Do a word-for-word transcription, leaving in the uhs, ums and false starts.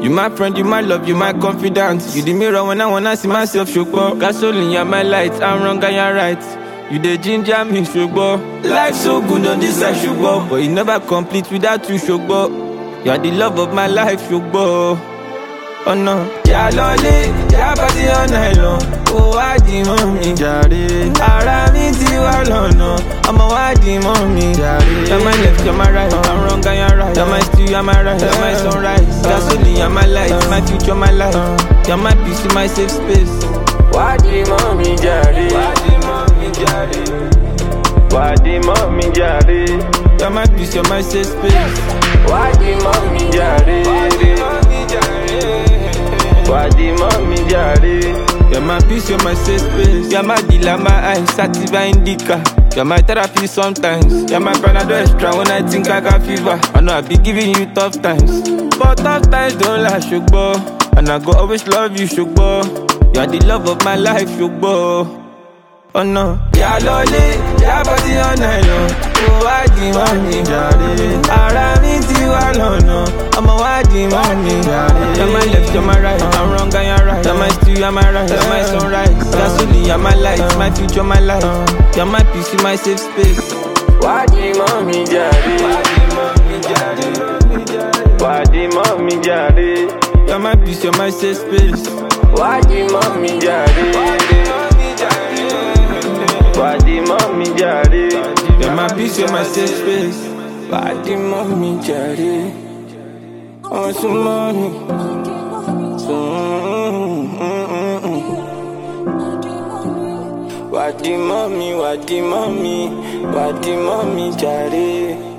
You my friend, you my love, you my confidence. You the mirror when I wanna see myself, shugbo. Gasoline, you're my light, I'm wrong and you're right. You the ginger me, shugbo. Life so good on this side, shugbo. But it never complete without you, shugbo. You're the love of my life, shugbo. Oh no, yeah, lolly, yeah, party all night long. Oh, I di mommy, jare. Ara mi ti wa lọ́nà, ọmọ wa di mommy, jare. You're my left, you're my right, I'm wrong and you're right. You're my stew, you're my rice, you're my sunrise. Gasoline, you're my light, my future, my life. You're my peace, you're my safe space. Wa di mommy, jare. Wa di mommy, jare. Wa di mommy, jare. You're my peace, you're my safe space. Wa di mommy, jare. Wa di mommy, jare. Wadi mommy jare. You're my peace, you're my safe space. You're my dealer, my eyes, sativa indica. You're my therapy sometimes. You're my Panadol extra when I think I got fever. I know I be giving you tough times, but tough times don't last, shugbo. And I go always love you, shugbo. You're the love of my life, shugbo. Oh no, yeah, lolly, yeah, party all night long. Oh, wadi mommy jare. Ara mi ti wa lọ́nà, ọmọ wadi mommy jare. You're my left, you're my right, I'm wrong and you're right. You're my stew, you're my rice, you're my sunrise. Gasoline, you're my light, my future, my life. You're my peace, you're my safe space. Wadi mommy jare. Wadi mommy jare. Wadi mommy jare. You're my peace, you're my safe space. Wadi mommy jare. Wadi mommy jare. You're my peace, you're my safe space. Wadi mommy jare. Oh, some mommy. Wadi mommy, wadi mommy, wadi mommy jare.